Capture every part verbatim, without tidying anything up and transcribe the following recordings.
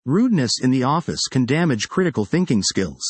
Rudeness in the office can damage critical thinking skills.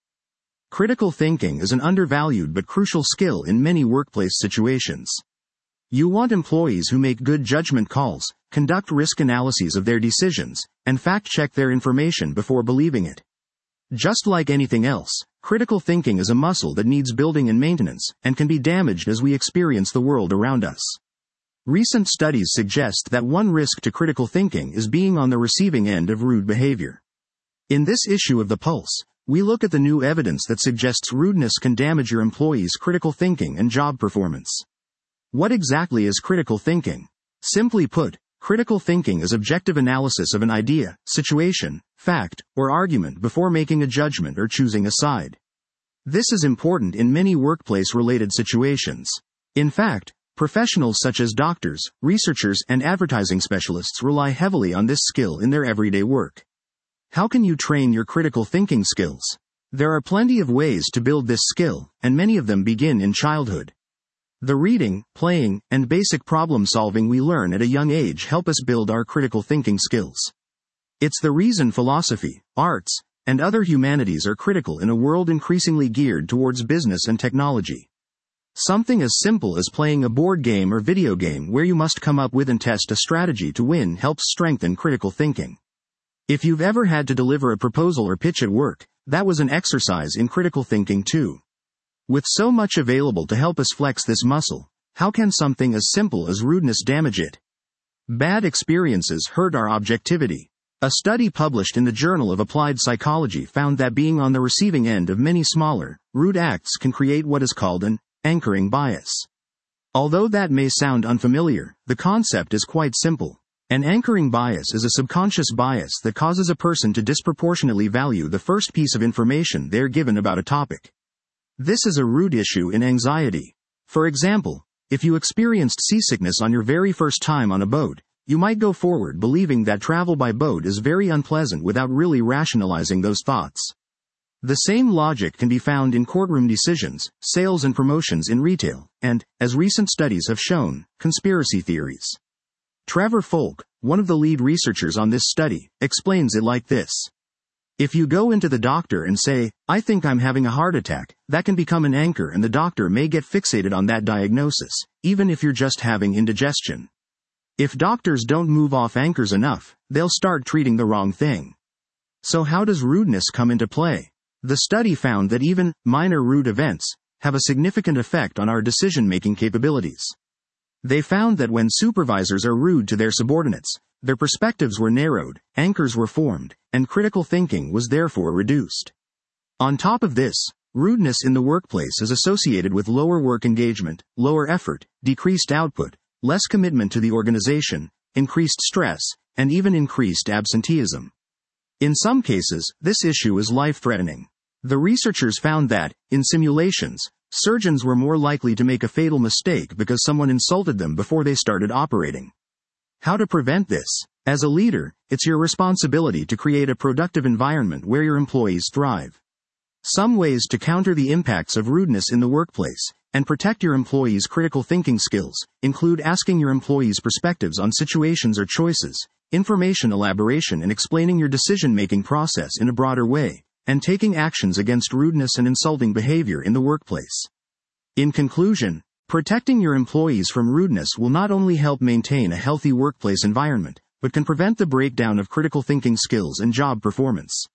Critical thinking is an undervalued but crucial skill in many workplace situations. You want employees who make good judgment calls, conduct risk analyses of their decisions, and fact-check their information before believing it. Just like anything else, critical thinking is a muscle that needs building and maintenance, and can be damaged as we experience the world around us. Recent studies suggest that one risk to critical thinking is being on the receiving end of rude behavior. In this issue of The Pulse, we look at the new evidence that suggests rudeness can damage your employees' critical thinking and job performance. What exactly is critical thinking? Simply put, critical thinking is objective analysis of an idea, situation, fact, or argument before making a judgment or choosing a side. This is important in many workplace-related situations. In fact, professionals such as doctors, researchers, and advertising specialists rely heavily on this skill in their everyday work. How can you train your critical thinking skills? There are plenty of ways to build this skill, and many of them begin in childhood. The reading, playing, and basic problem-solving we learn at a young age help us build our critical thinking skills. It's the reason philosophy, arts, and other humanities are critical in a world increasingly geared towards business and technology. Something as simple as playing a board game or video game where you must come up with and test a strategy to win helps strengthen critical thinking. If you've ever had to deliver a proposal or pitch at work, that was an exercise in critical thinking too. With so much available to help us flex this muscle, how can something as simple as rudeness damage it? Bad experiences hurt our objectivity. A study published in the Journal of Applied Psychology found that being on the receiving end of many smaller, rude acts can create what is called an anchoring bias. Although that may sound unfamiliar, the concept is quite simple. An anchoring bias is a subconscious bias that causes a person to disproportionately value the first piece of information they're given about a topic. This is a root issue in anxiety. For example, if you experienced seasickness on your very first time on a boat, you might go forward believing that travel by boat is very unpleasant without really rationalizing those thoughts. The same logic can be found in courtroom decisions, sales and promotions in retail, and, as recent studies have shown, conspiracy theories. Trevor Folk, one of the lead researchers on this study, explains it like this. If you go into the doctor and say, "I think I'm having a heart attack," that can become an anchor and the doctor may get fixated on that diagnosis, even if you're just having indigestion. If doctors don't move off anchors enough, they'll start treating the wrong thing. So how does rudeness come into play? The study found that even minor rude events have a significant effect on our decision-making capabilities. They found that when supervisors are rude to their subordinates, their perspectives were narrowed, anchors were formed, and critical thinking was therefore reduced. On top of this, rudeness in the workplace is associated with lower work engagement, lower effort, decreased output, less commitment to the organization, increased stress, and even increased absenteeism. In some cases, this issue is life-threatening. The researchers found that, in simulations, surgeons were more likely to make a fatal mistake because someone insulted them before they started operating. How to prevent this? As a leader, it's your responsibility to create a productive environment where your employees thrive. Some ways to counter the impacts of rudeness in the workplace and protect your employees' critical thinking skills include asking your employees' perspectives on situations or choices, information elaboration and explaining your decision-making process in a broader way, and taking actions against rudeness and insulting behavior in the workplace. In conclusion, protecting your employees from rudeness will not only help maintain a healthy workplace environment, but can prevent the breakdown of critical thinking skills and job performance.